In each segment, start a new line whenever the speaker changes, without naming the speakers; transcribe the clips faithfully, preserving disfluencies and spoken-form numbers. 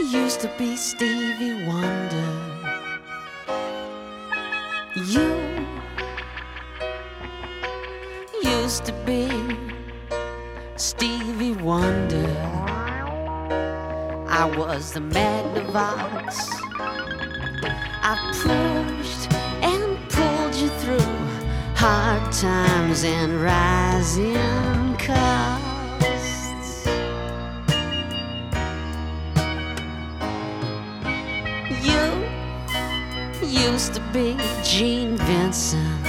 used to be Stevie Wonder. You used to be Stevie Wonder. I was the Magnavox. I pushed and pulled you through hard times and rising costs. You used to be Gene Vincent.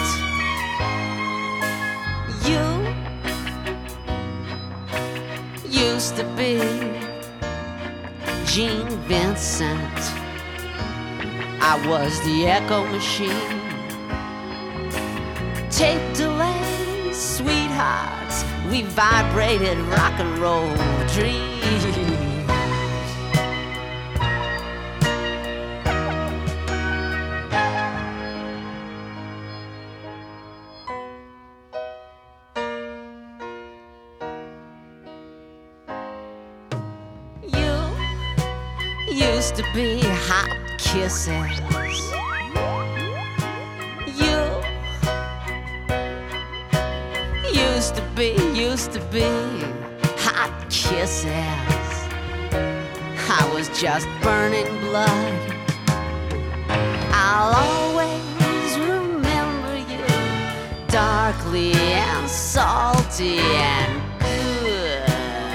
You used to be Gene Vincent. I was the Echo Machine. Tape delay, sweethearts, we vibrated rock and roll dreams. You used to be hot kisses. You used to be, used to be hot kisses. I was just burning blood. I'll always remember you, darkly and salty and good.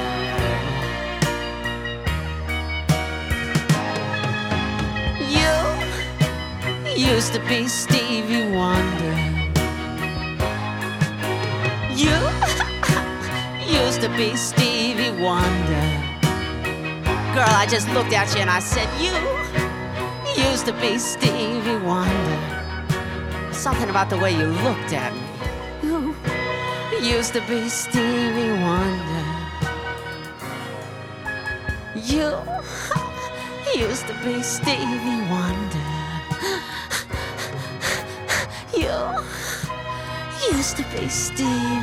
You used to be Stevie Wonder. You used to be Stevie Wonder. Girl, I just looked at you and I said, you used to be Stevie Wonder. Something about the way you looked at me. You used to be Stevie Wonder. You used to be Stevie Wonder. You used to be Stevie